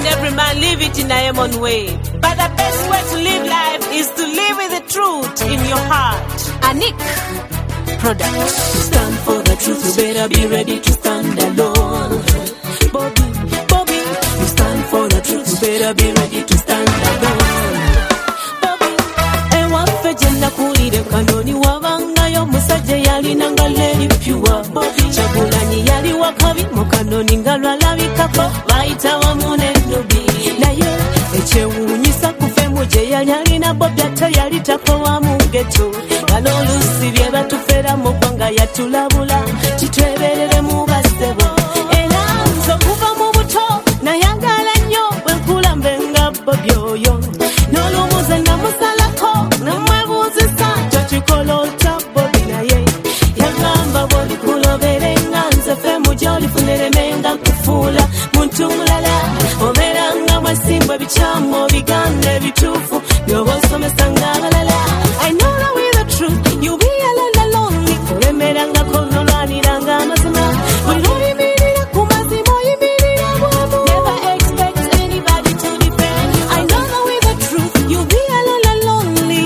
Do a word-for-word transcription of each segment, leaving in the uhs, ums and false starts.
and every man live it in a own way. But the best way to live life is to live with the truth in your heart. Anik product. Stand for the truth, you better be ready to stand alone. Bobby, Bobby, you stand for the truth, you better be ready to stand alone. Bobby, ewa fejenda kulire kanoni wabanga yo musajja yali nangaleli pure. Bobby, chagulanyi yali wakabi mukanoni ngalwalabikako baita wa munenubi. Naye echewunyisa kufemu je yali alina Bobby ate yali takowa mu ghetto. Kanolusi bye batufera mu ggwanga yatulabula kitweberere mu basebo. Era nze kuva mu buto nayagala nnyo bwe nkula mbenga Bobby oyo. N'olumuze namusalako namwebuuzisa kyokikola ota Bobby naye yagamba bwolikulobere nga nze femu gy'olifuneremenga kufuula muntu mulala obeera nga mwesimbwa ebikyamu obiganda ebituufu byoba osomesa ng'abalala. I know that with the truth you'll be alone lonely olemera nga konolwanira nga amazima buli lwoyimirira ku mazima oyimirira bwamu. Never expect anybody to defend you. I know that with the truth you'll be alone lonely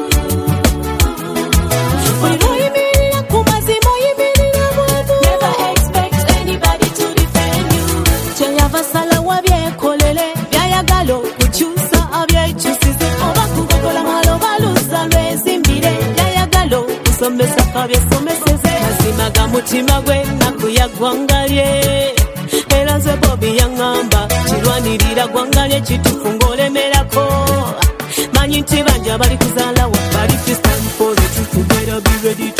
buli lwoyimirira ku mazima oyimirira bwamu. Never expect anybody to defend you. Kyeyava salawa byekolere byayagala okukyusa abyekyusize oba kugogola maloba luza lwezimbire byayagala okusomesa kabyesomeseze mazima ga mutima gwe naku ya ggwanga lye. Era nze Bobby yaŋŋamba kirwanirira ggwanga lye kituufu ng'olemerako. Manyi nti banja bali kuzaalawo bali to stand for the truth, you better be ready to